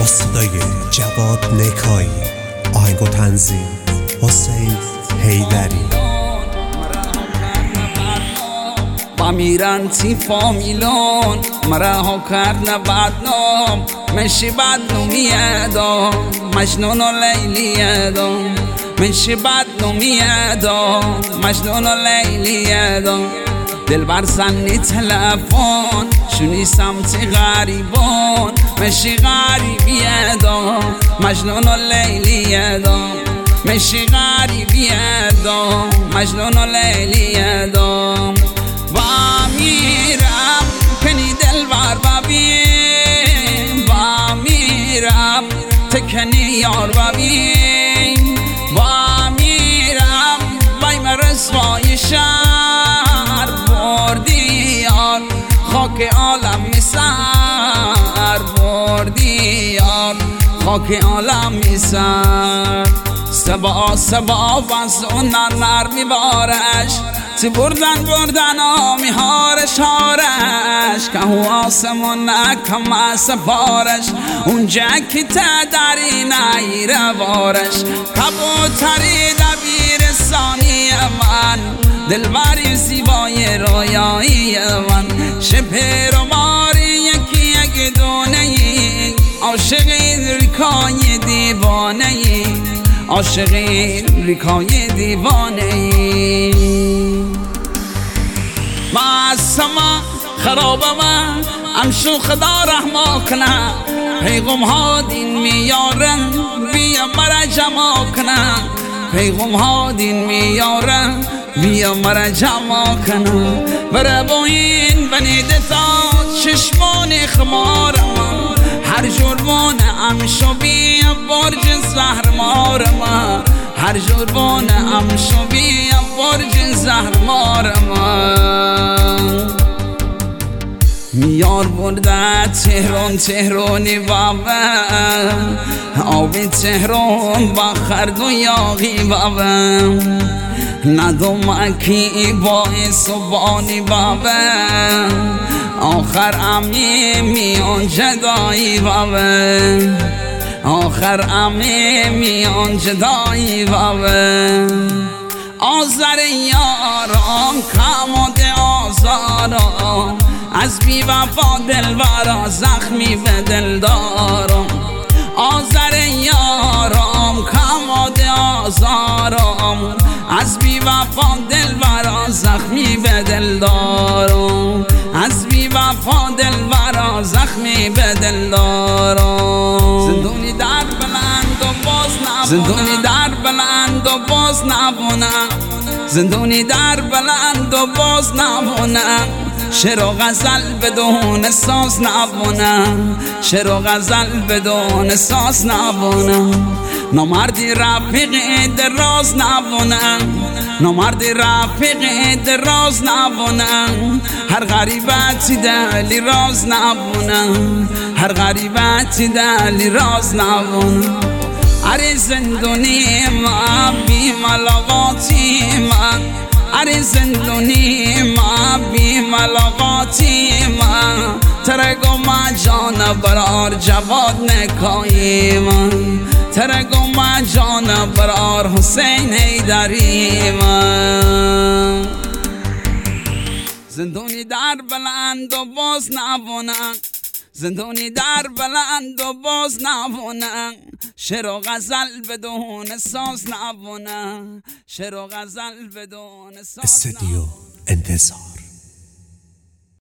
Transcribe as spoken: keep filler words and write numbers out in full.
صدای جواد نکایی، آهنگ و تنظیم حسین حیدری. با میرن تی فامیلون مرا کرد بدنام، مشی بدنامی ادا مجنون و لیلی ادا، مشی بدنامی ادا مجنون و لیلی ادا. دل بر زنی تلفن شونی سمتی غریبان، مشی غریبی ادا مجنون و لیلی ادا، مشی غریبی ادا مجنون و لیلی ادا. با میرم کنی دل بر ببین، با میرم تکنی یار ببین، با میرم بایم رسوای شهر بردی یار، خاک عالم میسر بردی یار، خاک عالم میسر. سبا سبا وزون نر میبارش، تی بردن بردن آمی هارش هارش، که هو آسمون نکم سفارش، اونجا که تدری نیره بارش. کبوتری دبیرستانی من، دلبری زیبای رویایی من، شپر و ماری یکی یک دونه ای، عاشق ریکای دیوانه ای، عاشق ریکای دیوانه ای. معصما خراب من امشو خدا رحمه کنه، پیغم ها دین میارن بیا مرا جمع کنه، پیغم ها دین میارن بیا مرا جمع کنه. بره با این بنیده تا چشمان خمارم، هر جربان امشو بیا برج زهر مارم، هر جربان امشو بیا برج زهر مارم. میار برده تهران تهرانی بابا، آبی تهران با خرد و یاغی بابا، ندومکی باعث و بانی بابا، آخر امی میان جدایی بابا، آخر امی میان جدایی بابا. آزر یاران کماد آزاران، از بی وفا دلبرا زخمی به دل دارم. آزر یارم کماد آزارم، از بی وفا دلبرا زخمی به دل دارم، از بی وفا دلبرا زخمی به دل دارم. زندونی در بلند و باز نبونه، زندونی در بلند و باز نبونه، زندونی در بلند و باز نبونه، شعر و غزل بدون ساز نبونه، شعر و غزل بدون ساز نبونه. نامردی رفیق دراز نبونه، نامردی رفیق دراز نبونه، هر غریبتی دلی راز نبونه، هر غریبتی دلی راز نبونه. اره زندونی ما بی ملاقاتی من، اره زندونی ما بی ملاقاتی من، ترگو ما جان برار جواد نکایی من، ترگو ما جان برار حسین حیدری من. زندونی در بلند و باز نبونه، زندونی در بلند و باز نبونه، شعر و غزل بدون ساز نبونه، شعر و غزل بدون ساز. استودیو انتظار.